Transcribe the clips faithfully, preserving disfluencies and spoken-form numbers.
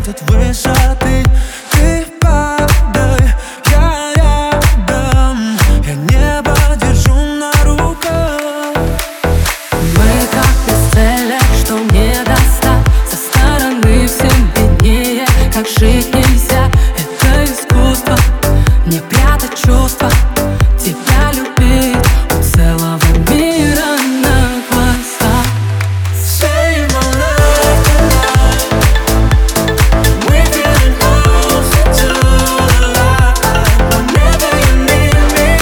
от высоты. Ты падай, я рядом, я небо держу на руках. Мы как бестселлер, что не достать. Со стороны всем виднее, как жить нельзя. Это искусство, не прятать чувства. Тебя любить у целого мира на глазах. Save my life tonight. We're getting closer to the light. Whenever you need me,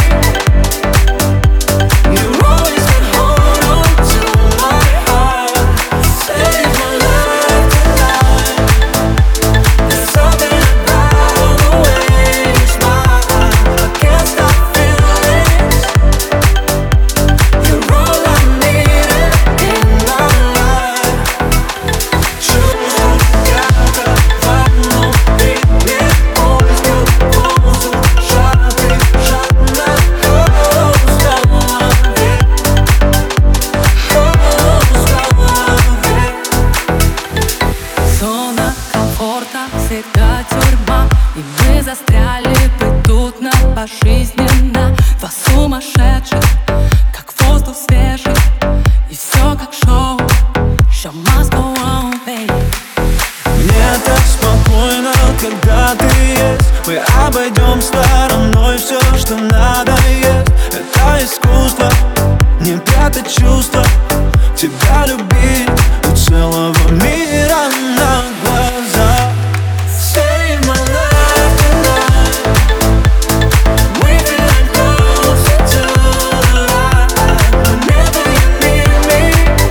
you always can hold on to my heart. Save my life tonight. There's something about the way you smile. I can't stop feeling. You're all I needed in my life. Чувства как внутри, мне поискал воздух, жадный, жадно, установи, установи. Зона комфорта всегда тюрьма, и мы застряли бы тут на пожизненно. Два сумасшедших, как воздух свежий, и все как шоу. Show must go on, baby. Мне так спокойно, когда ты есть. Мы обойдем стороной все, что надоест. Это искусство, не прятать чувства. Тебя любить у целого мира на глазах. Save my life tonight. We're getting closer to the light. Whenever you need me,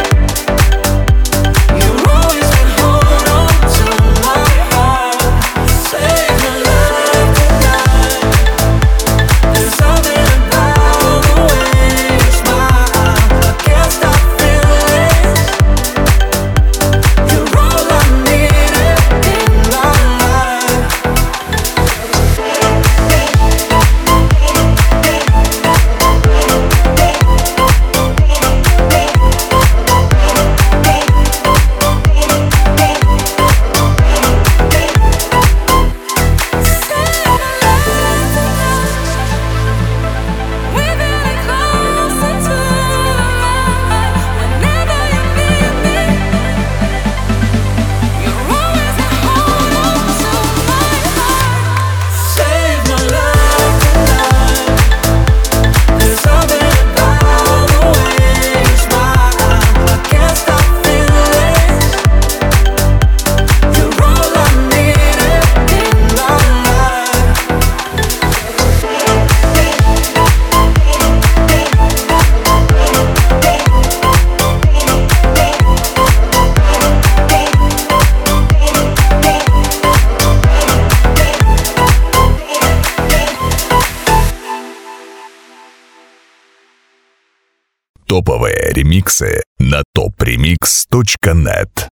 you always can hold on to my heart. Save my life tonight. There's something about the way you smile. I can't stop feeling. You're all I needed in my life. We're getting closer to the light. Whenever you need me, you're always gonna hold on to my heart. Save my life tonight. There's something about the way you smile. I can't stop feeling. You're all I needed in my life. Топовые ремиксы на топ ремикс точка нет.